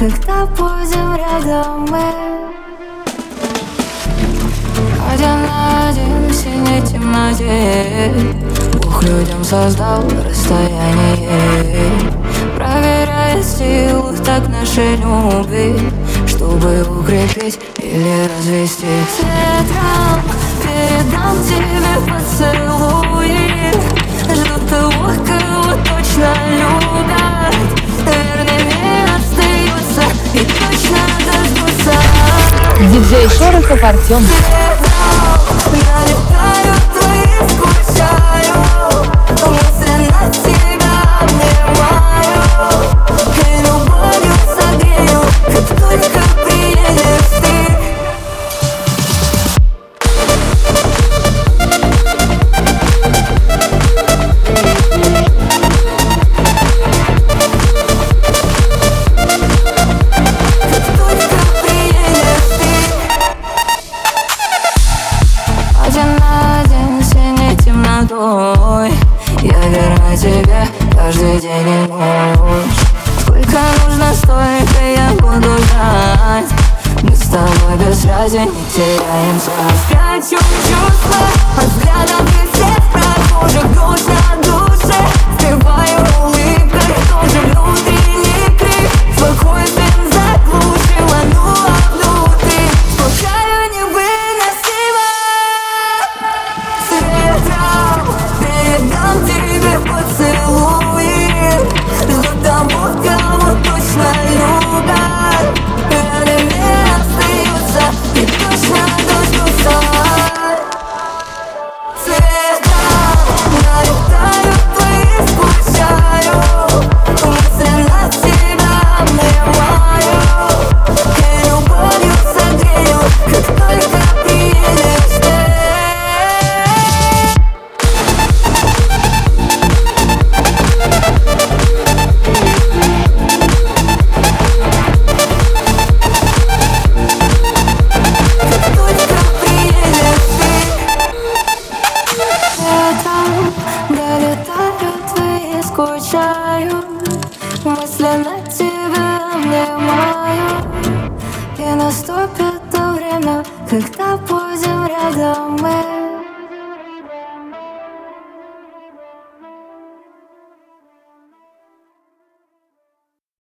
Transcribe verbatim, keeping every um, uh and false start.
когда будем рядом мы. Один на один в синей темноте Бог людям создал расстояние, проверяет силу так нашей любви, чтобы укрепить или развести. С ветром передам тебе поцелуи, жду того, кого точно любят, верными остаются и точно дождутся. Диджей Шорохов Артем. Я летаю, твои скучаю, мысленно тебя обнимаю, и любовью согрею, как только приедешь ты. Как только приедешь ты. Один на один с синей темнотой я верна тебе каждый день и ночь. Сколько нужно, столько я буду ждать. Мы с тобой без связи не теряемся. Спрячу чувства от взглядов и всех прохожих, душ на душе впиваю улыбкой, тоже внутренний крик. Спокойствием заглушила, ну а внутри спускаю невыносимо. С ветром передам тебе поцелуи, жду того, кого точно любят, верными остаются и точно дождутся. С ветром налетаю, твои скучаю, мысленно тебя обнимаю, и любовью согрею, как только приедешь ты. Как только приедешь ты. Летом долетаю, твои скучаю, мысленно тебя обнимаю, и наступит то время, когда будем рядом мы.